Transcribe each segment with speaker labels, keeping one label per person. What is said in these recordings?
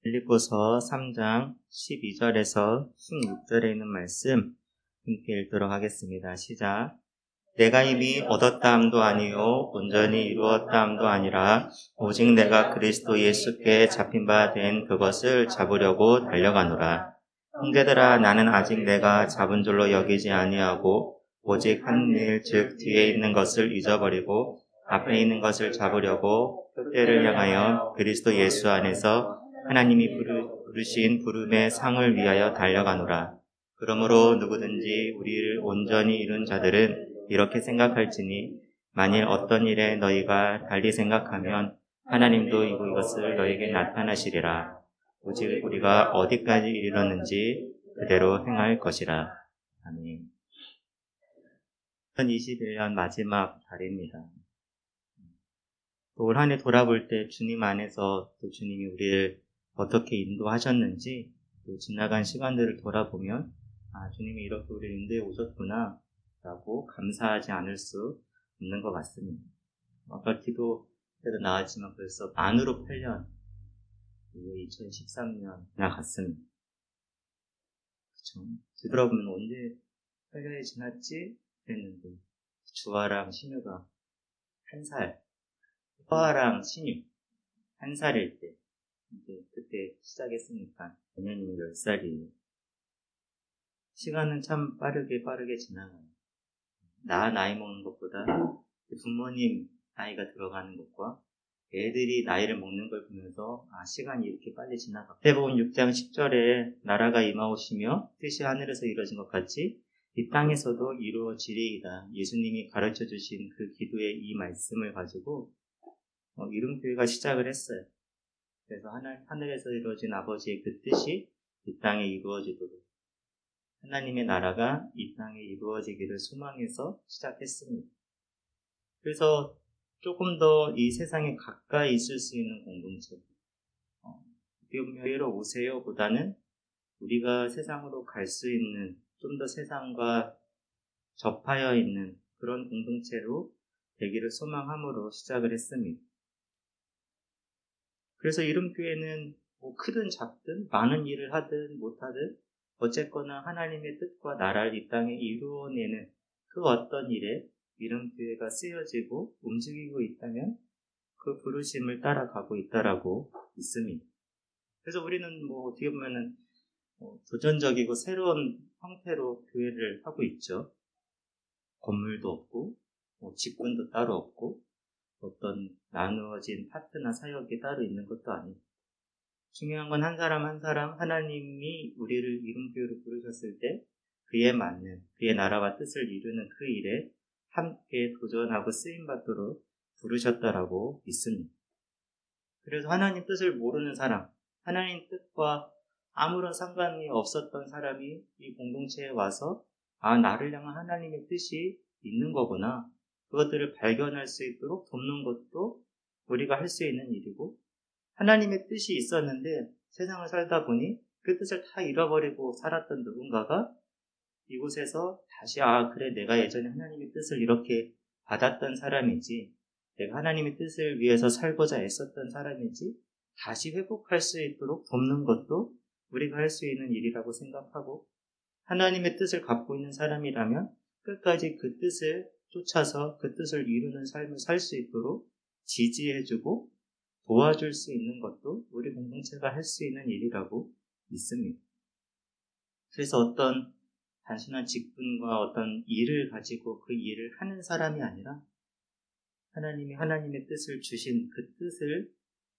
Speaker 1: 빌립보서 3장 12절에서 16절에 있는 말씀 함께 읽도록 하겠습니다. 시작. 내가 이미 얻었다함도 아니요 온전히 이루었다함도 아니라 오직 내가 그리스도 예수께 잡힌 바 된 그것을 잡으려고 달려가노라. 형제들아, 나는 아직 내가 잡은 줄로 여기지 아니하고 오직 한 일, 즉 뒤에 있는 것을 잊어버리고 앞에 있는 것을 잡으려고 표대를 향하여 그리스도 예수 안에서 하나님이 부르신 부름의 상을 위하여 달려가노라. 그러므로 누구든지 우리를 온전히 이룬 자들은 이렇게 생각할지니 만일 어떤 일에 너희가 달리 생각하면 하나님도 이것을 너희에게 나타나시리라. 오직 우리가 어디까지 이르렀는지 그대로 행할 것이라. 아멘. 2021년 마지막 달입니다. 또 올 한 해 돌아볼 때 주님 안에서 또 주님이 우리를 어떻게 인도하셨는지 또 지나간 시간들을 돌아보면 주님이 이렇게 우리를 인도해 오셨구나 라고 감사하지 않을 수 없는 것 같습니다. 아까 기도 때도 나왔지만 벌써 만으로 8년 2013년 지나갔습니다. 그쵸? 뒤돌아보면 언제 8년이 지났지? 그랬는데 주아랑 신유가 1살, 허아랑 신유 1살일 때 이제 그때 시작했으니까 내년이면 10살이에요. 시간은 참 빠르게 지나가요. 나이 먹는 것보다 부모님 나이가 들어가는 것과 애들이 나이를 먹는 걸 보면서 시간이 이렇게 빨리 지나가. 마태복음 6장 10절에 나라가 임하오시며 뜻이 하늘에서 이루어진 것 같이 이 땅에서도 이루어지리이다. 예수님이 가르쳐 주신 그 기도의 이 말씀을 가지고 이름교회가 시작을 했어요. 그래서 하늘에서 이루어진 아버지의 그 뜻이 이 땅에 이루어지도록 하나님의 나라가 이 땅에 이루어지기를 소망해서 시작했습니다. 그래서 조금 더 이 세상에 가까이 있을 수 있는 공동체, 교회로 오세요 보다는 우리가 세상으로 갈 수 있는 좀 더 세상과 접하여 있는 그런 공동체로 되기를 소망함으로 시작을 했습니다. 그래서 이름교회는 크든 작든 많은 일을 하든 못하든 어쨌거나 하나님의 뜻과 나라를 이 땅에 이루어내는 그 어떤 일에 이름교회가 쓰여지고 움직이고 있다면 그 부르심을 따라가고 있다라고 믿습니다. 그래서 우리는 어떻게 보면은 도전적이고 새로운 형태로 교회를 하고 있죠. 건물도 없고 직분도 따로 없고 어떤 나누어진 파트나 사역이 따로 있는 것도 아니고 중요한 건 한 사람 한 사람 하나님이 우리를 이름교회로 부르셨을 때 그에 맞는 그의 나라와 뜻을 이루는 그 일에 함께 도전하고 쓰임받도록 부르셨다라고 믿습니다. 그래서 하나님 뜻을 모르는 사람, 하나님 뜻과 아무런 상관이 없었던 사람이 이 공동체에 와서 나를 향한 하나님의 뜻이 있는 거구나. 그것들을 발견할 수 있도록 돕는 것도 우리가 할 수 있는 일이고 하나님의 뜻이 있었는데 세상을 살다 보니 그 뜻을 다 잃어버리고 살았던 누군가가 이곳에서 다시 그래 내가 예전에 하나님의 뜻을 이렇게 받았던 사람이지 내가 하나님의 뜻을 위해서 살고자 애썼던 사람이지 다시 회복할 수 있도록 돕는 것도 우리가 할 수 있는 일이라고 생각하고 하나님의 뜻을 갖고 있는 사람이라면 끝까지 그 뜻을 쫓아서 그 뜻을 이루는 삶을 살 수 있도록 지지해주고 도와줄 수 있는 것도 우리 공동체가 할 수 있는 일이라고 믿습니다. 그래서 어떤 단순한 직분과 어떤 일을 가지고 그 일을 하는 사람이 아니라 하나님이 하나님의 뜻을 주신 그 뜻을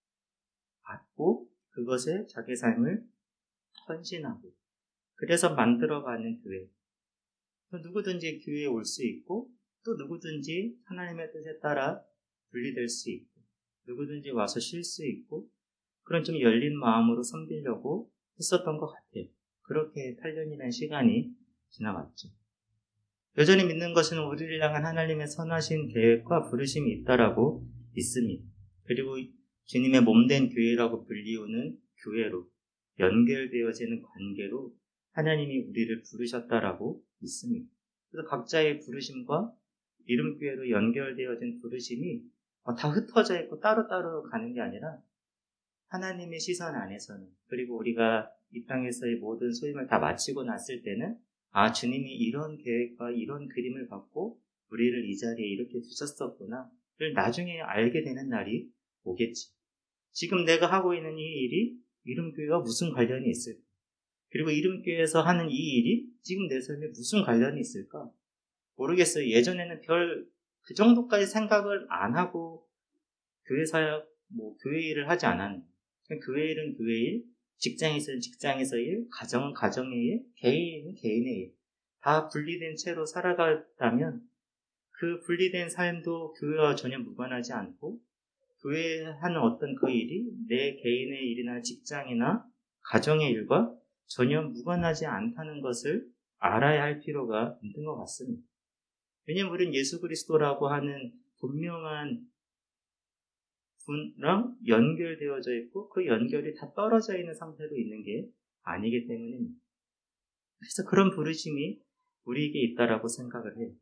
Speaker 1: 받고 그것에 자기 삶을 헌신하고 그래서 만들어가는 교회. 또 누구든지 교회에 올 수 있고 또 누구든지 하나님의 뜻에 따라 분리될 수 있고 누구든지 와서 쉴 수 있고 그런 좀 열린 마음으로 섬기려고 했었던 것 같아요. 그렇게 8년이라는 시간이 지나갔죠. 여전히 믿는 것은 우리를 향한 하나님의 선하신 계획과 부르심이 있다라고 믿습니다. 그리고 주님의 몸된 교회라고 불리우는 교회로 연결되어지는 관계로 하나님이 우리를 부르셨다라고 믿습니다. 그래서 각자의 부르심과 이름교회로 연결되어진 부르심이 다 흩어져 있고 따로따로 가는 게 아니라 하나님의 시선 안에서는, 그리고 우리가 이 땅에서의 모든 소임을 다 마치고 났을 때는 주님이 이런 계획과 이런 그림을 갖고 우리를 이 자리에 이렇게 두셨었구나를 나중에 알게 되는 날이 오겠지. 지금 내가 하고 있는 이 일이 이름교회와 무슨 관련이 있을까? 그리고 이름교회에서 하는 이 일이 지금 내 삶에 무슨 관련이 있을까? 모르겠어요. 예전에는 그 정도까지 생각을 안 하고 교회 사역, 교회 일을 하지 않았는데, 교회 일은 교회 일, 직장에서는 직장에서 일, 가정은 가정의 일, 개인은 개인의 일. 다 분리된 채로 살아갔다면 그 분리된 삶도 교회와 전혀 무관하지 않고 교회에 하는 어떤 그 일이 내 개인의 일이나 직장이나 가정의 일과 전혀 무관하지 않다는 것을 알아야 할 필요가 있는 것 같습니다. 왜냐하면 우리는 예수 그리스도라고 하는 분명한 분랑 연결되어져 있고 그 연결이 다 떨어져 있는 상태로 있는 게 아니기 때문입니다. 그래서 그런 부르심이 우리에게 있다라고 생각을 해요.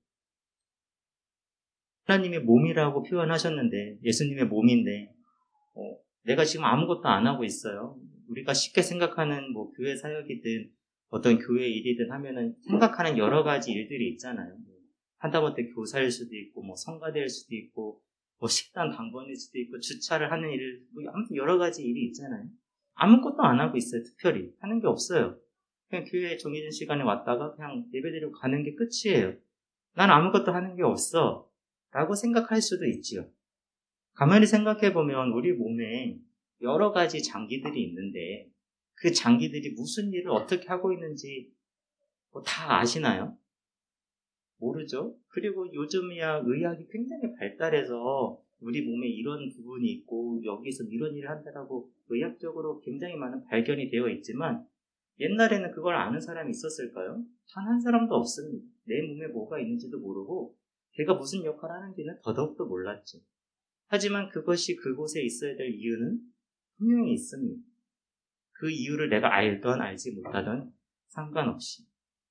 Speaker 1: 하나님의 몸이라고 표현하셨는데, 예수님의 몸인데 내가 지금 아무것도 안 하고 있어요. 우리가 쉽게 생각하는 교회 사역이든 어떤 교회 일이든 하면은 생각하는 여러 가지 일들이 있잖아요. 하다못해 교사일 수도 있고 성가대일 수도 있고 식당 당번일 수도 있고 주차를 하는 일, 아무튼 여러 가지 일이 있잖아요. 아무것도 안 하고 있어요. 특별히 하는 게 없어요. 그냥 교회에 정해진 시간에 왔다가 그냥 예배드리고 가는 게 끝이에요. 난 아무것도 하는 게 없어 라고 생각할 수도 있지요. 가만히 생각해보면 우리 몸에 여러 가지 장기들이 있는데 그 장기들이 무슨 일을 어떻게 하고 있는지 다 아시나요? 모르죠. 그리고 요즘이야 의학이 굉장히 발달해서 우리 몸에 이런 부분이 있고 여기서 이런 일을 한다라고 의학적으로 굉장히 많은 발견이 되어 있지만 옛날에는 그걸 아는 사람이 있었을까요? 단 한 사람도 없습니다. 내 몸에 뭐가 있는지도 모르고 걔가 무슨 역할을 하는지는 더더욱도 몰랐죠. 하지만 그것이 그곳에 있어야 될 이유는 분명히 있습니다. 그 이유를 내가 알던 알지 못하던 상관없이.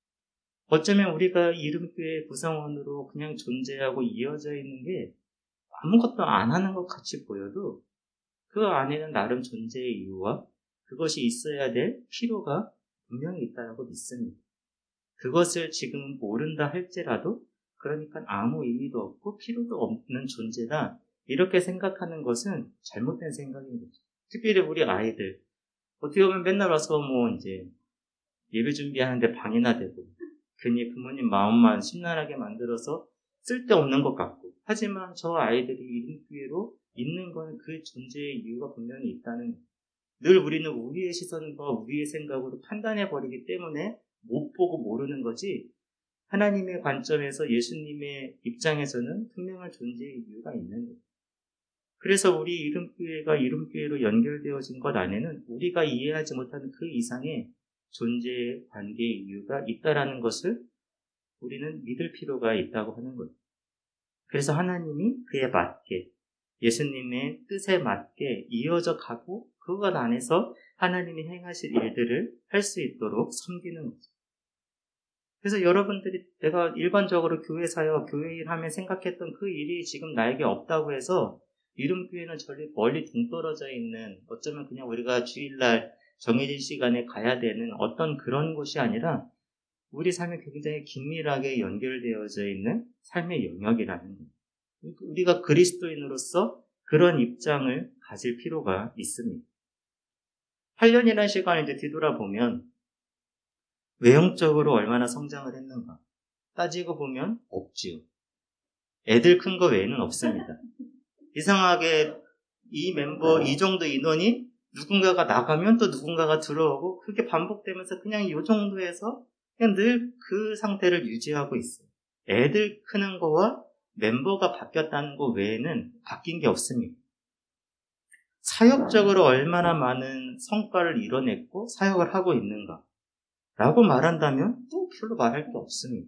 Speaker 1: 어쩌면 우리가 이름교회 구성원으로 그냥 존재하고 이어져 있는 게 아무것도 안 하는 것 같이 보여도 그 안에는 나름 존재의 이유와 그것이 있어야 될 필요가 분명히 있다고 믿습니다. 그것을 지금 모른다 할지라도 그러니까 아무 의미도 없고 필요도 없는 존재다 이렇게 생각하는 것은 잘못된 생각인 거죠. 특별히 우리 아이들 어떻게 보면 맨날 와서 이제 예배 준비하는데 방해나 되고 괜히 부모님 마음만 심란하게 만들어서 쓸데없는 것 같고 하지만 저 아이들이 이름교회로 있는 건 그 존재의 이유가 분명히 있다는 늘 우리는 우리의 시선과 우리의 생각으로 판단해버리기 때문에 못 보고 모르는 거지 하나님의 관점에서 예수님의 입장에서는 분명한 존재의 이유가 있는 거예요. 그래서 우리 이름교회가 이름교회로 연결되어진 것 안에는 우리가 이해하지 못하는 그 이상의 존재의 관계의 이유가 있다라는 것을 우리는 믿을 필요가 있다고 하는 거예요. 그래서 하나님이 그에 맞게 예수님의 뜻에 맞게 이어져 가고 그것 안에서 하나님이 행하실 일들을 할 수 있도록 섬기는 거죠. 그래서 여러분들이 내가 일반적으로 교회 사역, 교회 일 하면 생각했던 그 일이 지금 나에게 없다고 해서 이름교회는 멀리 동떨어져 있는 어쩌면 그냥 우리가 주일날 정해진 시간에 가야 되는 어떤 그런 곳이 아니라 우리 삶에 굉장히 긴밀하게 연결되어져 있는 삶의 영역이라는 거예요. 우리가 그리스도인으로서 그런 입장을 가질 필요가 있습니다. 8년이라는 시간을 이제 뒤돌아보면 외형적으로 얼마나 성장을 했는가 따지고 보면 없지요. 애들 큰 거 외에는 없습니다. 이상하게 이 멤버 이 정도 인원이 누군가가 나가면 또 누군가가 들어오고 그게 반복되면서 그냥 이 정도에서 그냥 늘 그 상태를 유지하고 있어요. 애들 크는 거와 멤버가 바뀌었다는 거 외에는 바뀐 게 없습니다. 사역적으로 얼마나 많은 성과를 이뤄냈고 사역을 하고 있는가 라고 말한다면 또 별로 말할 게 없습니다.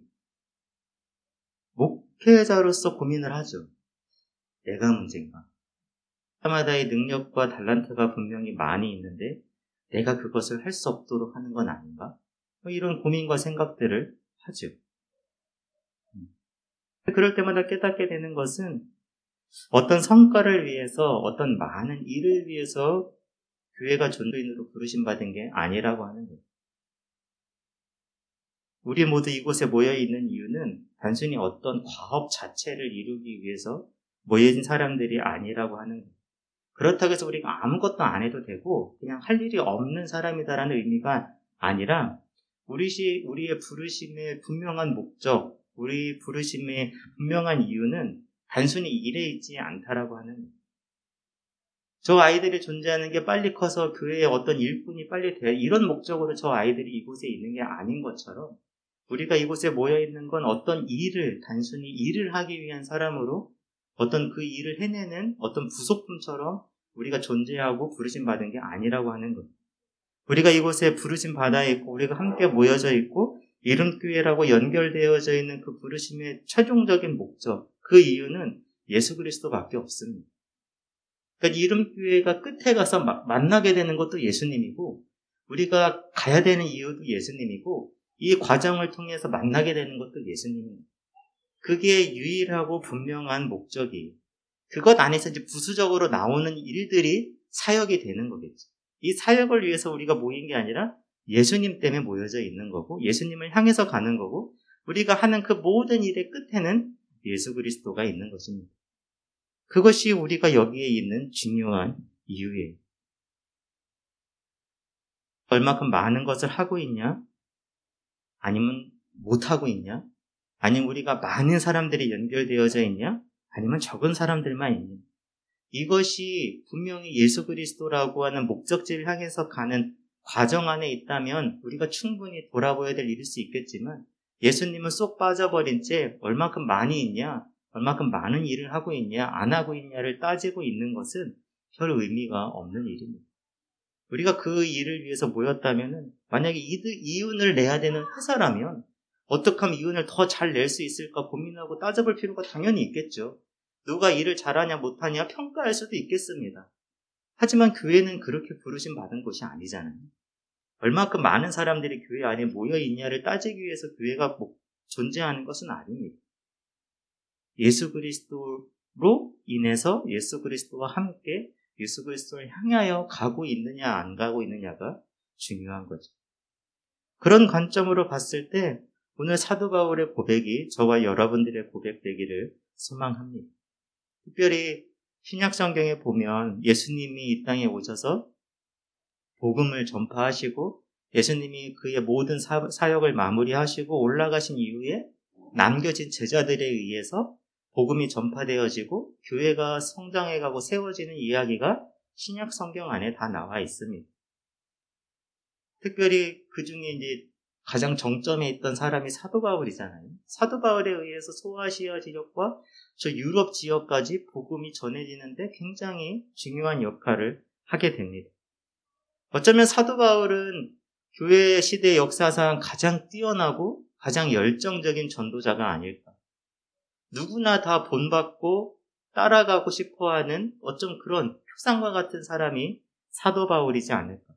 Speaker 1: 목회자로서 고민을 하죠. 내가 문제인가? 해마다의 능력과 달란트가 분명히 많이 있는데 내가 그것을 할 수 없도록 하는 건 아닌가? 이런 고민과 생각들을 하죠. 그럴 때마다 깨닫게 되는 것은 어떤 성과를 위해서 어떤 많은 일을 위해서 교회가 전도인으로 부르심받은 게 아니라고 하는 거예요. 우리 모두 이곳에 모여있는 이유는 단순히 어떤 과업 자체를 이루기 위해서 모여진 사람들이 아니라고 하는 거예요. 그렇다고 해서 우리가 아무것도 안 해도 되고 그냥 할 일이 없는 사람이다라는 의미가 아니라 우리의 부르심의 분명한 목적, 우리 부르심의 분명한 이유는 단순히 일에 있지 않다라고 하는 거예요. 저 아이들이 존재하는 게 빨리 커서 교회에 어떤 일꾼이 빨리 돼, 이런 목적으로 저 아이들이 이곳에 있는 게 아닌 것처럼 우리가 이곳에 모여있는 건 어떤 일을, 단순히 일을 하기 위한 사람으로 어떤 그 일을 해내는 어떤 부속품처럼 우리가 존재하고 부르심 받은 게 아니라고 하는 거예요. 우리가 이곳에 부르심 받아 있고 우리가 함께 모여져 있고 이름교회라고 연결되어져 있는 그 부르심의 최종적인 목적, 그 이유는 예수 그리스도밖에 없습니다. 그러니까 이름교회가 끝에 가서 만나게 되는 것도 예수님이고 우리가 가야 되는 이유도 예수님이고 이 과정을 통해서 만나게 되는 것도 예수님입니다. 그게 유일하고 분명한 목적이에요. 그것 안에서 이제 부수적으로 나오는 일들이 사역이 되는 거겠죠. 이 사역을 위해서 우리가 모인 게 아니라 예수님 때문에 모여져 있는 거고 예수님을 향해서 가는 거고 우리가 하는 그 모든 일의 끝에는 예수 그리스도가 있는 것입니다. 그것이 우리가 여기에 있는 중요한 이유예요. 얼마큼 많은 것을 하고 있냐? 아니면 못하고 있냐? 아니면 우리가 많은 사람들이 연결되어져 있냐? 아니면 적은 사람들만 있냐? 이것이 분명히 예수 그리스도라고 하는 목적지를 향해서 가는 과정 안에 있다면 우리가 충분히 돌아보아야 될 일일 수 있겠지만 예수님은 쏙 빠져버린 채 얼마큼 많이 있냐? 얼마큼 많은 일을 하고 있냐? 안 하고 있냐를 따지고 있는 것은 별 의미가 없는 일입니다. 우리가 그 일을 위해서 모였다면 만약에 이윤을 내야 되는 회사라면 어떻게 하면 이윤을 더 잘 낼 수 있을까 고민하고 따져볼 필요가 당연히 있겠죠. 누가 일을 잘하냐 못하냐 평가할 수도 있겠습니다. 하지만 교회는 그렇게 부르심 받은 곳이 아니잖아요. 얼마큼 많은 사람들이 교회 안에 모여 있냐를 따지기 위해서 교회가 존재하는 것은 아닙니다. 예수 그리스도로 인해서 예수 그리스도와 함께 예수 그리스도를 향하여 가고 있느냐 안 가고 있느냐가 중요한 거죠. 그런 관점으로 봤을 때 오늘 사도 바울의 고백이 저와 여러분들의 고백되기를 소망합니다. 특별히 신약성경에 보면 예수님이 이 땅에 오셔서 복음을 전파하시고 예수님이 그의 모든 사역을 마무리하시고 올라가신 이후에 남겨진 제자들에 의해서 복음이 전파되어지고 교회가 성장해가고 세워지는 이야기가 신약성경 안에 다 나와 있습니다. 특별히 그 중에 이제 가장 정점에 있던 사람이 사도 바울이잖아요. 사도 바울에 의해서 소아시아 지역과 저 유럽 지역까지 복음이 전해지는데 굉장히 중요한 역할을 하게 됩니다. 어쩌면 사도 바울은 교회 시대 역사상 가장 뛰어나고 가장 열정적인 전도자가 아닐까. 누구나 다 본받고 따라가고 싶어하는 어쩜 그런 표상과 같은 사람이 사도 바울이지 않을까.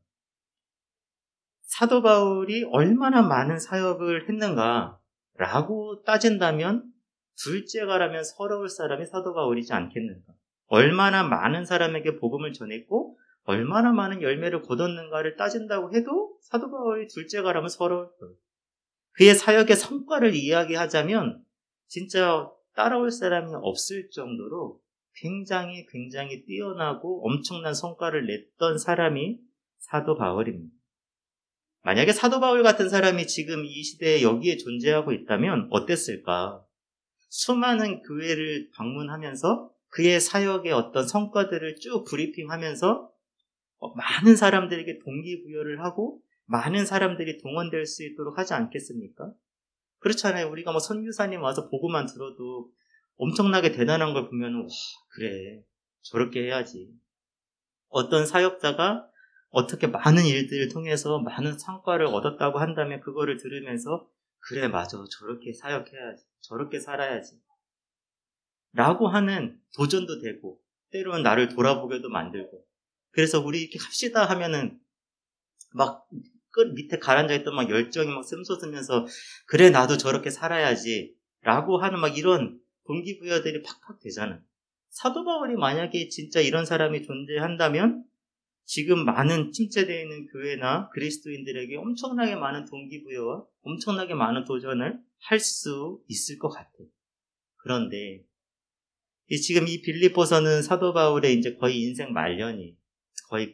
Speaker 1: 사도 바울이 얼마나 많은 사역을 했는가라고 따진다면 둘째가라면 서러울 사람이 사도 바울이지 않겠는가. 얼마나 많은 사람에게 복음을 전했고 얼마나 많은 열매를 거뒀는가를 따진다고 해도 사도 바울이 둘째가라면 서러울 거예요. 그의 사역의 성과를 이야기하자면 진짜 따라올 사람이 없을 정도로 굉장히 뛰어나고 엄청난 성과를 냈던 사람이 사도 바울입니다. 만약에 사도 바울 같은 사람이 지금 이 시대에 여기에 존재하고 있다면 어땠을까? 수많은 교회를 방문하면서 그의 사역의 어떤 성과들을 쭉 브리핑하면서 많은 사람들에게 동기부여를 하고 많은 사람들이 동원될 수 있도록 하지 않겠습니까? 그렇잖아요. 우리가 선교사님 와서 보고만 들어도 엄청나게 대단한 걸 보면 와, 그래, 저렇게 해야지. 어떤 사역자가 어떻게 많은 일들을 통해서 많은 성과를 얻었다고 한다면 그거를 들으면서 그래, 맞아, 저렇게 사역해야지, 저렇게 살아야지 라고 하는 도전도 되고 때로는 나를 돌아보게도 만들고 그래서 우리 이렇게 합시다 하면은 막 끝 밑에 가라앉아있던 막 열정이 막 샘솟으면서 그래, 나도 저렇게 살아야지 라고 하는 막 이런 동기부여들이 팍팍 되잖아요. 사도 바울이 만약에 진짜 이런 사람이 존재한다면 지금 많은 침체되어 있는 교회나 그리스도인들에게 엄청나게 많은 동기부여와 엄청나게 많은 도전을 할 수 있을 것 같아요. 그런데 지금 이 빌립보서는 사도 바울의 이제 거의 인생 말년이 거의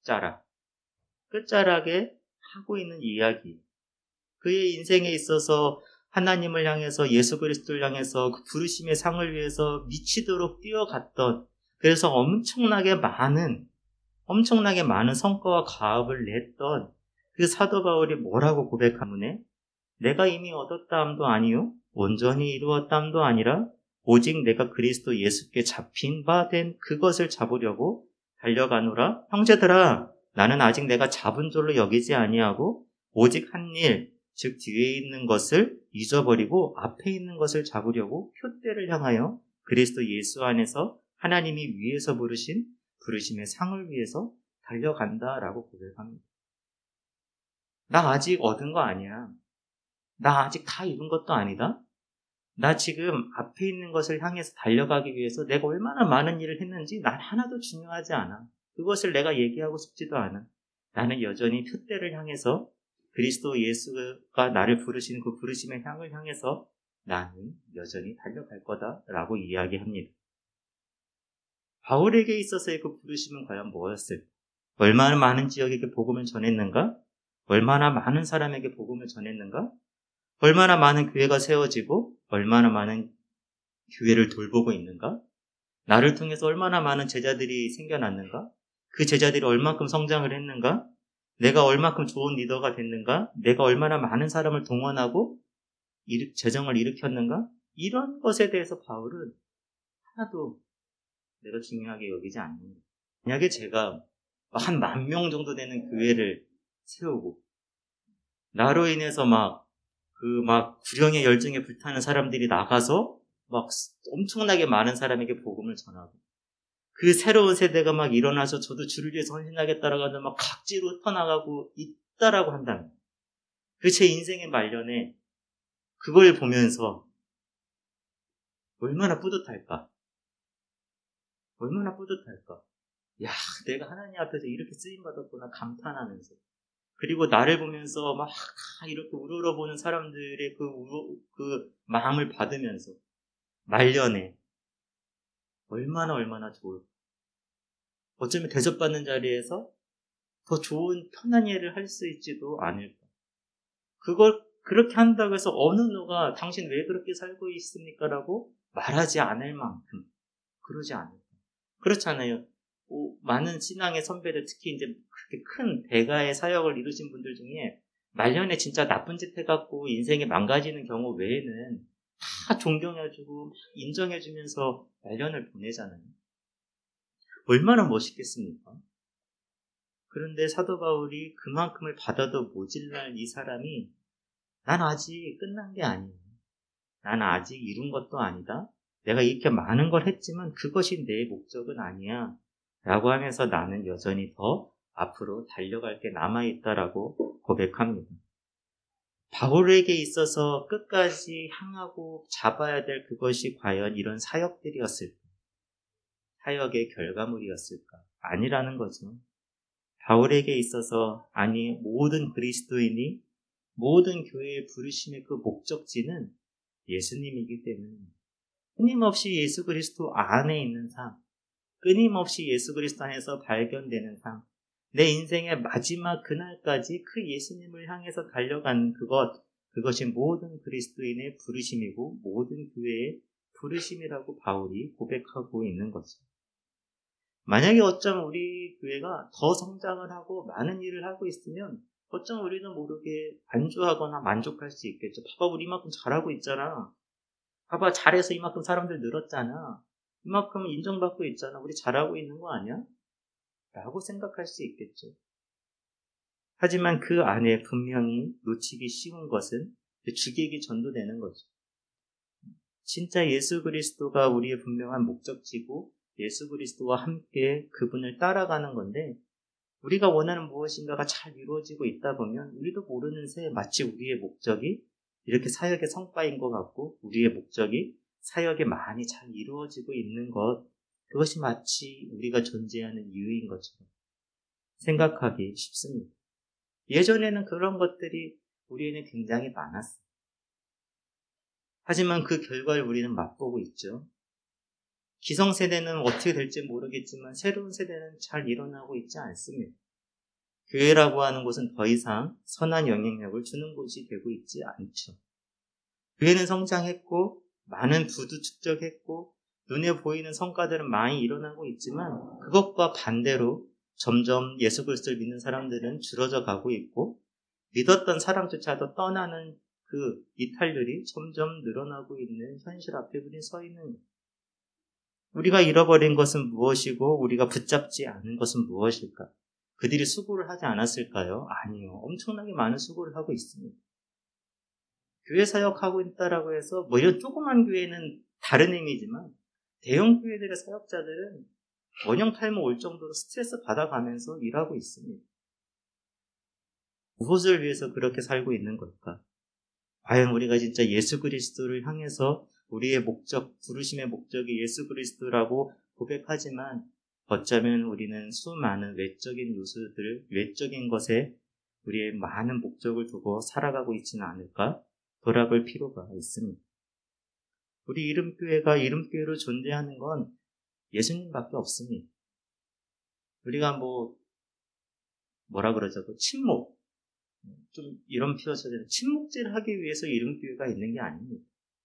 Speaker 1: 끝자락에 하고 있는 이야기. 그의 인생에 있어서 하나님을 향해서 예수 그리스도를 향해서 그 부르심의 상을 위해서 미치도록 뛰어갔던, 그래서 엄청나게 많은 성과와 가업을 냈던 그 사도 바울이 뭐라고 고백하느냐? 내가 이미 얻었다함도 아니요 온전히 이루었다함도 아니라 오직 내가 그리스도 예수께 잡힌 바 된 그것을 잡으려고 달려가노라. 형제들아, 나는 아직 내가 잡은 줄로 여기지 아니하고 오직 한 일, 즉 뒤에 있는 것을 잊어버리고 앞에 있는 것을 잡으려고 표대를 향하여 그리스도 예수 안에서 하나님이 위에서 부르신 부르심의 상을 위해서 달려간다라고 고백합니다. 나 아직 얻은 거 아니야. 나 아직 다 이룬 것도 아니다. 나 지금 앞에 있는 것을 향해서 달려가기 위해서 내가 얼마나 많은 일을 했는지 난 하나도 중요하지 않아. 그것을 내가 얘기하고 싶지도 않아. 나는 여전히 표대를 향해서 그리스도 예수가 나를 부르신 그 부르심의 향을 향해서 나는 여전히 달려갈 거다라고 이야기합니다. 바울에게 있어서의 그 부르심은 과연 뭐였을까? 얼마나 많은 지역에게 복음을 전했는가? 얼마나 많은 사람에게 복음을 전했는가? 얼마나 많은 교회가 세워지고 얼마나 많은 교회를 돌보고 있는가? 나를 통해서 얼마나 많은 제자들이 생겨났는가? 그 제자들이 얼만큼 성장을 했는가? 내가 얼만큼 좋은 리더가 됐는가? 내가 얼마나 많은 사람을 동원하고 재정을 일으켰는가? 이런 것에 대해서 바울은 하나도 내가 중요하게 여기지 않는다. 만약에 제가 한 10,000명 정도 되는 교회를 세우고 나로 인해서 구령의 열정에 불타는 사람들이 나가서 엄청나게 많은 사람에게 복음을 전하고 그 새로운 세대가 일어나서 저도 주를 위해서 헌신하겠다라고 하면 각지로 흩어나가고 있다라고 한다면 그 제 인생의 말년에 그걸 보면서 얼마나 뿌듯할까? 야, 내가 하나님 앞에서 이렇게 쓰임받았구나 감탄하면서, 그리고 나를 보면서 이렇게 우러러보는 사람들의 그 마음을 받으면서 말년에 얼마나 좋을까. 어쩌면 대접받는 자리에서 더 좋은 편한 일을 할 수 있지도 않을까. 그걸 그렇게 한다고 해서 어느 누가 당신 왜 그렇게 살고 있습니까? 라고 말하지 않을 만큼 그러지 않을까. 그렇잖아요. 많은 신앙의 선배들, 특히 이제 그렇게 큰 대가의 사역을 이루신 분들 중에 말년에 진짜 나쁜 짓 해갖고 인생이 망가지는 경우 외에는 다 존경해주고 인정해주면서 말년을 보내잖아요. 얼마나 멋있겠습니까? 그런데 사도 바울이 그만큼을 받아도 모질랄 이 사람이 난 아직 끝난 게 아니야. 난 아직 이룬 것도 아니다. 내가 이렇게 많은 걸 했지만 그것이 내 목적은 아니야. 라고 하면서 나는 여전히 더 앞으로 달려갈 게 남아있다라고 고백합니다. 바울에게 있어서 끝까지 향하고 잡아야 될 그것이 과연 이런 사역들이었을까? 사역의 결과물이었을까? 아니라는 거죠. 바울에게 있어서, 아니 모든 그리스도인이 모든 교회의 부르심의 그 목적지는 예수님이기 때문에 끊임없이 예수 그리스도 안에 있는 삶, 끊임없이 예수 그리스도 안에서 발견되는 삶, 내 인생의 마지막 그날까지 그 예수님을 향해서 달려가는 그것이 모든 그리스도인의 부르심이고 모든 교회의 부르심이라고 바울이 고백하고 있는 거죠. 만약에 어쩌면 우리 교회가 더 성장을 하고 많은 일을 하고 있으면 어쩌면 우리는 모르게 안주하거나 만족할 수 있겠죠. 봐봐, 우리 이만큼 잘하고 있잖아. 봐봐, 잘해서 이만큼 사람들 늘었잖아. 이만큼 인정받고 있잖아. 우리 잘하고 있는 거 아니야? 라고 생각할 수 있겠죠. 하지만 그 안에 분명히 놓치기 쉬운 것은 주객이 전도되는 거죠. 진짜 예수 그리스도가 우리의 분명한 목적지고 예수 그리스도와 함께 그분을 따라가는 건데, 우리가 원하는 무엇인가가 잘 이루어지고 있다 보면 우리도 모르는 새 마치 우리의 목적이 이렇게 사역의 성과인 것 같고 우리의 목적이 사역에 많이 잘 이루어지고 있는 것, 그것이 마치 우리가 존재하는 이유인 것처럼 생각하기 쉽습니다. 예전에는 그런 것들이 우리에는 굉장히 많았어요. 하지만 그 결과를 우리는 맛보고 있죠. 기성세대는 어떻게 될지 모르겠지만 새로운 세대는 잘 일어나고 있지 않습니다. 교회라고 하는 곳은 더 이상 선한 영향력을 주는 곳이 되고 있지 않죠. 교회는 성장했고 많은 부도 축적했고 눈에 보이는 성과들은 많이 일어나고 있지만 그것과 반대로 점점 예수 그리스도를 믿는 사람들은 줄어져 가고 있고 믿었던 사람조차도 떠나는 그 이탈들이 점점 늘어나고 있는 현실 앞에 우리는 서 있는 거예요. 우리가 잃어버린 것은 무엇이고 우리가 붙잡지 않은 것은 무엇일까? 그들이 수고를 하지 않았을까요? 아니요. 엄청나게 많은 수고를 하고 있습니다. 교회 사역하고 있다라고 해서 이런 조그만 교회는 다른 의미지만 대형 교회들의 사역자들은 원형탈모 올 정도로 스트레스 받아가면서 일하고 있습니다. 무엇을 위해서 그렇게 살고 있는 걸까? 과연 우리가 진짜 예수 그리스도를 향해서 우리의 목적, 부르심의 목적이 예수 그리스도라고 고백하지만 어쩌면 우리는 수많은 외적인 요소들, 외적인 것에 우리의 많은 목적을 두고 살아가고 있지는 않을까? 돌아볼 필요가 있습니다. 우리 이름교회가 이름교회로 존재하는 건 예수님밖에 없습니다. 우리가 뭐라 그러죠? 침묵. 좀 이런 표현 써야 되나? 침묵질 하기 위해서 이름교회가 있는 게 아닙니다.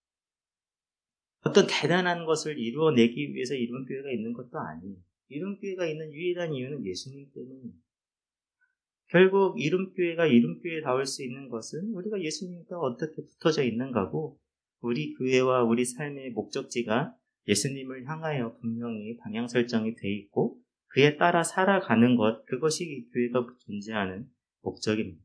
Speaker 1: 어떤 대단한 것을 이루어내기 위해서 이름교회가 있는 것도 아니에요. 이름교회가 있는 유일한 이유는 예수님 때문입니다. 결국 이름교회가 이름교회다울 수 있는 것은 우리가 예수님과 어떻게 붙어져 있는 거고 우리 교회와 우리 삶의 목적지가 예수님을 향하여 분명히 방향 설정이 돼 있고 그에 따라 살아가는 것, 그것이 이 교회가 존재하는 목적입니다.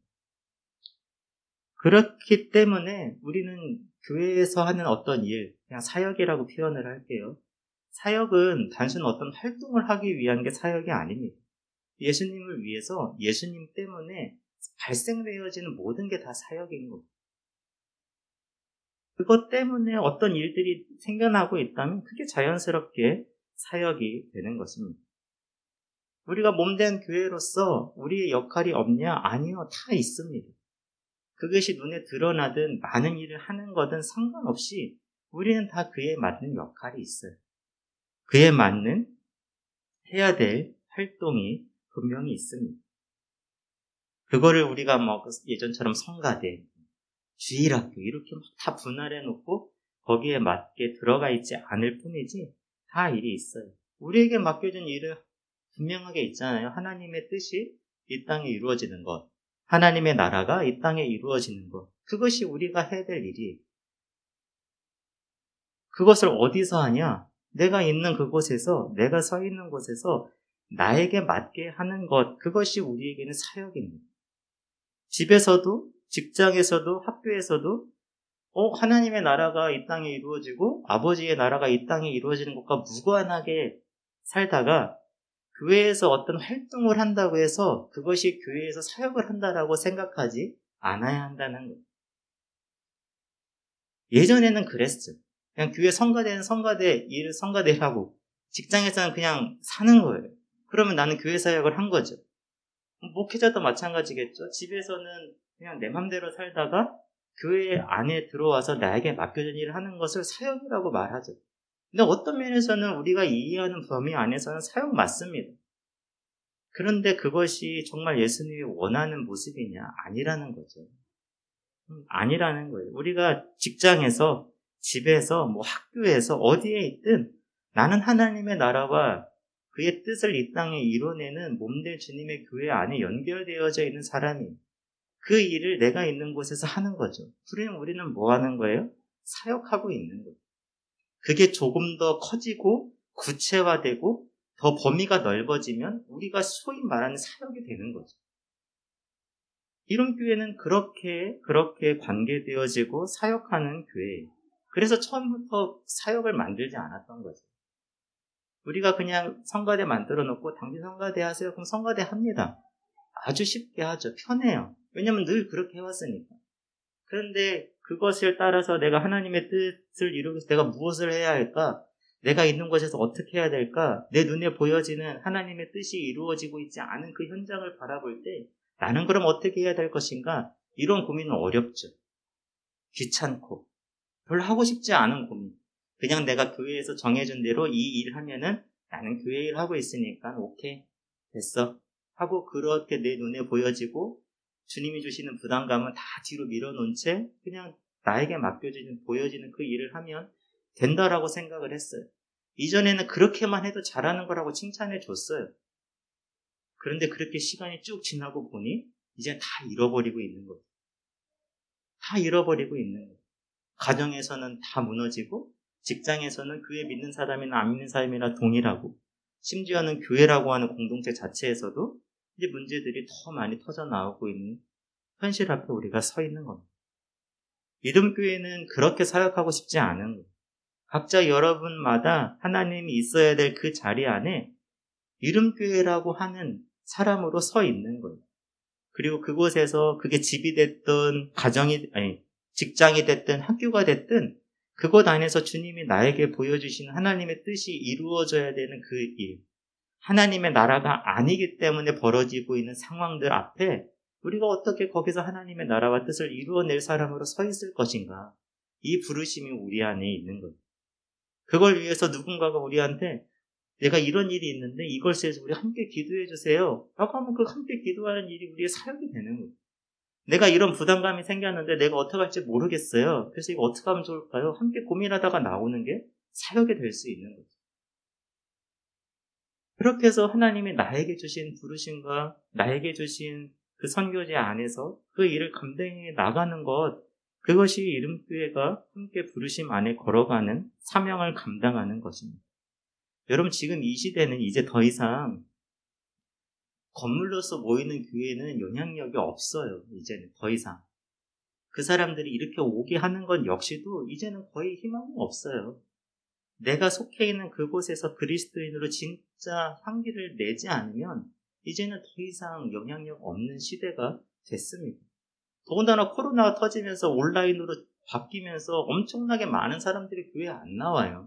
Speaker 1: 그렇기 때문에 우리는 교회에서 하는 어떤 일, 그냥 사역이라고 표현을 할게요. 사역은 단순 어떤 활동을 하기 위한 게 사역이 아닙니다. 예수님을 위해서 예수님 때문에 발생되어지는 모든 게 다 사역인 겁니다. 그것 때문에 어떤 일들이 생겨나고 있다면 그게 자연스럽게 사역이 되는 것입니다. 우리가 몸된 교회로서 우리의 역할이 없냐? 아니요, 다 있습니다. 그것이 눈에 드러나든 많은 일을 하는 거든 상관없이 우리는 다 그에 맞는 역할이 있어요. 그에 맞는 해야 될 활동이 분명히 있습니다. 그거를 우리가 예전처럼 성가대, 주일학교 이렇게 다 분할해 놓고 거기에 맞게 들어가 있지 않을 뿐이지 다 일이 있어요. 우리에게 맡겨진 일은 분명하게 있잖아요. 하나님의 뜻이 이 땅에 이루어지는 것, 하나님의 나라가 이 땅에 이루어지는 것, 그것이 우리가 해야 될 일이에요. 그것을 어디서 하냐? 내가 있는 그곳에서, 내가 서 있는 곳에서 나에게 맞게 하는 것, 그것이 우리에게는 사역입니다. 집에서도, 직장에서도, 학교에서도 하나님의 나라가 이 땅에 이루어지고 아버지의 나라가 이 땅에 이루어지는 것과 무관하게 살다가 교회에서 어떤 활동을 한다고 해서 그것이 교회에서 사역을 한다라고 생각하지 않아야 한다는 거예요. 예전에는 그랬어요. 그냥 교회 성가대는 성가대, 일을 성가대라고 직장에서는 그냥 사는 거예요. 그러면 나는 교회 사역을 한 거죠. 목회자도 마찬가지겠죠. 집에서는 그냥 내 맘대로 살다가 교회 안에 들어와서 나에게 맡겨진 일을 하는 것을 사역이라고 말하죠. 근데 어떤 면에서는 우리가 이해하는 범위 안에서는 사역 맞습니다. 그런데 그것이 정말 예수님이 원하는 모습이냐? 아니라는 거죠. 아니라는 거예요. 우리가 직장에서, 집에서, 학교에서 어디에 있든 나는 하나님의 나라와 그의 뜻을 이 땅에 이뤄내는 몸된 주님의 교회 안에 연결되어져 있는 사람이 그 일을 내가 있는 곳에서 하는 거죠. 그러면 우리는 뭐 하는 거예요? 사역하고 있는 거예요. 그게 조금 더 커지고 구체화되고 더 범위가 넓어지면 우리가 소위 말하는 사역이 되는 거죠. 이런 교회는 그렇게 관계되어지고 사역하는 교회예요. 그래서 처음부터 사역을 만들지 않았던 거죠. 우리가 그냥 성가대 만들어 놓고 당신 성가대 하세요. 그럼 성가대 합니다. 아주 쉽게 하죠. 편해요. 왜냐하면 늘 그렇게 해왔으니까. 그런데 그것을 따라서 내가 하나님의 뜻을 이루기 위해서 내가 무엇을 해야 할까? 내가 있는 곳에서 어떻게 해야 될까? 내 눈에 보여지는 하나님의 뜻이 이루어지고 있지 않은 그 현장을 바라볼 때 나는 그럼 어떻게 해야 될 것인가? 이런 고민은 어렵죠. 귀찮고 별로 하고 싶지 않은 고민. 그냥 내가 교회에서 정해준 대로 이 일 하면은 나는 교회 일 하고 있으니까 오케이 됐어 하고 그렇게 내 눈에 보여지고 주님이 주시는 부담감은 다 뒤로 밀어놓은 채 그냥 나에게 맡겨지는 보여지는 그 일을 하면 된다라고 생각을 했어요. 이전에는 그렇게만 해도 잘하는 거라고 칭찬해 줬어요. 그런데 그렇게 시간이 쭉 지나고 보니 이제 다 잃어버리고 있는 거예요. 다 잃어버리고 있는 거예요. 가정에서는 다 무너지고 직장에서는 그에 믿는 사람이나 안 믿는 사람이나 동일하고 심지어는 교회라고 하는 공동체 자체에서도 이제 문제들이 더 많이 터져나오고 있는 현실 앞에 우리가 서 있는 겁니다. 믿음교회는 그렇게 사역하고 싶지 않은 거예요. 각자 여러분마다 하나님이 있어야 될 그 자리 안에 믿음교회라고 하는 사람으로 서 있는 거예요. 그리고 그곳에서 그게 집이 됐든 직장이 됐든 학교가 됐든 그곳 안에서 주님이 나에게 보여주시는 하나님의 뜻이 이루어져야 되는 그 일, 하나님의 나라가 아니기 때문에 벌어지고 있는 상황들 앞에 우리가 어떻게 거기서 하나님의 나라와 뜻을 이루어낼 사람으로 서 있을 것인가? 이 부르심이 우리 안에 있는 거예요. 그걸 위해서 누군가가 우리한테 내가 이런 일이 있는데 이걸 위해서 우리 함께 기도해 주세요 라고 하면 그 함께 기도하는 일이 우리의 사역이 되는 거예요. 내가 이런 부담감이 생겼는데 내가 어떻게 할지 모르겠어요. 그래서 이거 어떻게 하면 좋을까요? 함께 고민하다가 나오는 게 사역이 될 수 있는 거죠. 그렇게 해서 하나님이 나에게 주신 부르심과 나에게 주신 그 선교제 안에서 그 일을 감당해 나가는 것, 그것이 이름교회가 함께 부르심 안에 걸어가는 사명을 감당하는 것입니다. 여러분 지금 이 시대는 이제 더 이상 건물로서 모이는 교회는 영향력이 없어요. 이제는 더 이상. 그 사람들이 이렇게 오게 하는 건 역시도 이제는 거의 희망이 없어요. 내가 속해 있는 그곳에서 그리스도인으로 진짜 향기를 내지 않으면 이제는 더 이상 영향력 없는 시대가 됐습니다. 더군다나 코로나가 터지면서 온라인으로 바뀌면서 엄청나게 많은 사람들이 교회에 안 나와요.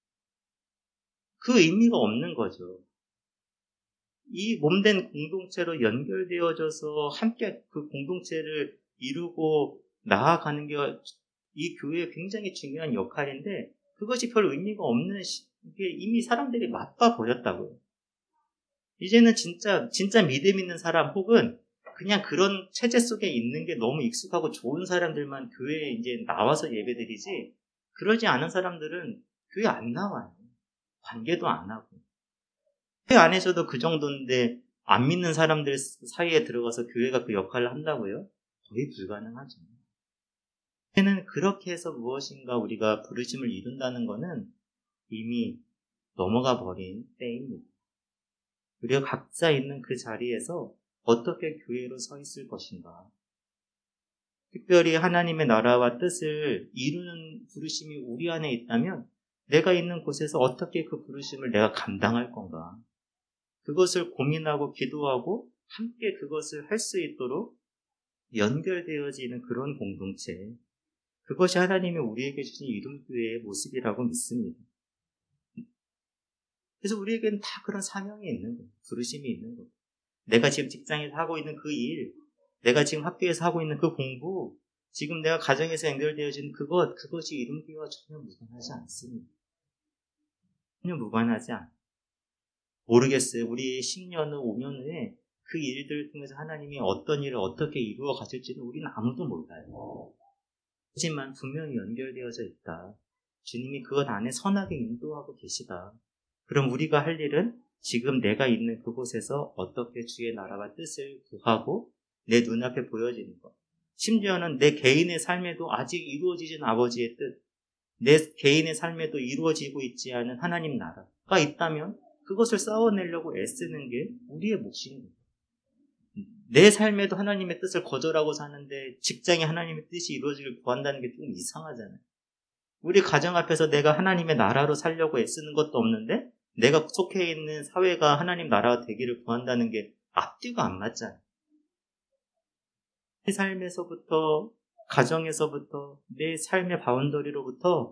Speaker 1: 그 의미가 없는 거죠. 이 몸된 공동체로 연결되어져서 함께 그 공동체를 이루고 나아가는 게 이 교회의 굉장히 중요한 역할인데 그것이 별 의미가 없는 게 이미 사람들이 맛봐 버렸다고요. 이제는 진짜 믿음 있는 사람 혹은 그냥 그런 체제 속에 있는 게 너무 익숙하고 좋은 사람들만 교회에 이제 나와서 예배드리지 그러지 않은 사람들은 교회 안 나와요. 관계도 안 하고. 교회 안에서도 그 정도인데 안 믿는 사람들 사이에 들어가서 교회가 그 역할을 한다고요? 거의 불가능하죠. 교회는 그렇게 해서 무엇인가 우리가 부르심을 이룬다는 것은 이미 넘어가 버린 때입니다. 우리가 각자 있는 그 자리에서 어떻게 교회로 서 있을 것인가. 특별히 하나님의 나라와 뜻을 이루는 부르심이 우리 안에 있다면 내가 있는 곳에서 어떻게 그 부르심을 내가 감당할 건가. 그것을 고민하고 기도하고 함께 그것을 할 수 있도록 연결되어지는 그런 공동체. 그것이 하나님이 우리에게 주신 이름교회의 모습이라고 믿습니다. 그래서 우리에게는 다 그런 사명이 있는 거예요. 부르심이 있는 거예요. 내가 지금 직장에서 하고 있는 그 일, 내가 지금 학교에서 하고 있는 그 공부, 지금 내가 가정에서 연결되어진 그것이 이름교회와 전혀 무관하지 않습니다. 전혀 무관하지 않아요. 모르겠어요. 우리 10년 후, 5년 후에 그 일들을 통해서 하나님이 어떤 일을 어떻게 이루어 가실지는 우리는 아무도 몰라요. 하지만 분명히 연결되어져 있다. 주님이 그것 안에 선하게 인도하고 계시다. 그럼 우리가 할 일은 지금 내가 있는 그곳에서 어떻게 주의 나라와 뜻을 구하고 내 눈앞에 보여지는 것. 심지어는 내 개인의 삶에도 아직 이루어지진 아버지의 뜻, 내 개인의 삶에도 이루어지고 있지 않은 하나님 나라가 있다면 그것을 싸워내려고 애쓰는 게 우리의 몫입니다. 내 삶에도 하나님의 뜻을 거절하고 사는데 직장에 하나님의 뜻이 이루어지길 구한다는 게 좀 이상하잖아요. 우리 가정 앞에서 내가 하나님의 나라로 살려고 애쓰는 것도 없는데 내가 속해 있는 사회가 하나님 나라가 되기를 구한다는 게 앞뒤가 안 맞잖아요. 내 삶에서부터, 가정에서부터, 내 삶의 바운더리로부터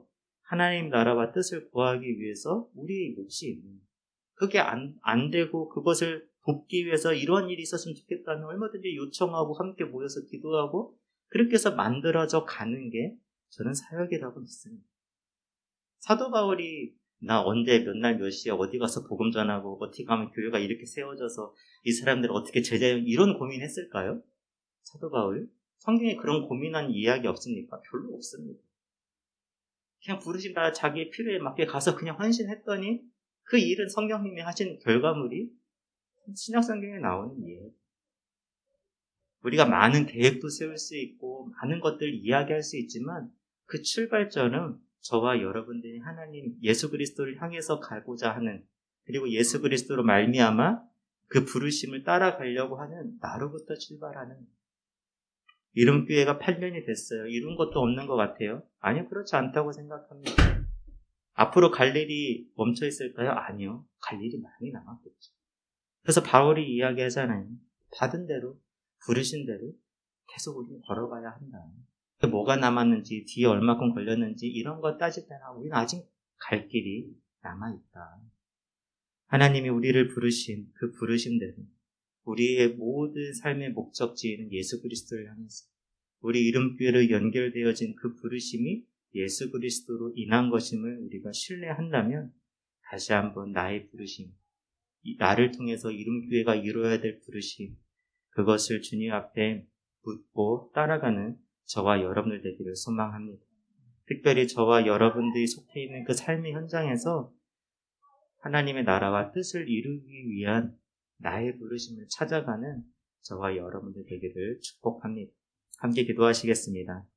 Speaker 1: 하나님 나라와 뜻을 구하기 위해서 우리의 몫이 있는, 그게 안 되고 그것을 돕기 위해서 이런 일이 있었으면 좋겠다면 얼마든지 요청하고 함께 모여서 기도하고 그렇게 해서 만들어져 가는 게 저는 사역이라고 믿습니다. 사도 바울이 나 언제 몇 날 몇 시에 어디 가서 복음 전하고 어떻게 하면 교회가 이렇게 세워져서 이 사람들을 어떻게 제자용 이런 고민했을까요? 사도 바울? 성경에 그런 고민한 이야기 없습니까? 별로 없습니다. 그냥 부르심 따라 자기의 필요에 맞게 가서 그냥 헌신했더니 그 일은 성령님이 하신 결과물이 신약 성경에 나오는 일이에요. 우리가 많은 계획도 세울 수 있고 많은 것들을 이야기할 수 있지만 그 출발점은 저와 여러분들이 하나님 예수 그리스도를 향해서 가고자 하는, 그리고 예수 그리스도로 말미암아 그 부르심을 따라가려고 하는 나로부터 출발하는. 이름교회가 8년이 됐어요. 이룬 것도 없는 것 같아요. 아니요, 그렇지 않다고 생각합니다. 앞으로 갈 일이 멈춰 있을까요? 아니요, 갈 일이 많이 남았겠죠. 그래서 바울이 이야기하잖아요. 받은 대로, 부르신 대로 계속 우리는 걸어가야 한다. 뭐가 남았는지, 뒤에 얼마큼 걸렸는지 이런 거 따질 때나 우리는 아직 갈 길이 남아있다. 하나님이 우리를 부르신 그 부르심대로 우리의 모든 삶의 목적지에는 예수 그리스도를 향해서 우리 이름교회로 연결되어진 그 부르심이 예수 그리스도로 인한 것임을 우리가 신뢰한다면 다시 한번 나의 부르심, 나를 통해서 이름교회가 이루어야 될 부르심, 그것을 주님 앞에 묻고 따라가는 저와 여러분들 되기를 소망합니다. 특별히 저와 여러분들이 속해 있는 그 삶의 현장에서 하나님의 나라와 뜻을 이루기 위한 나의 부르심을 찾아가는 저와 여러분들 되기를 축복합니다. 함께 기도하시겠습니다.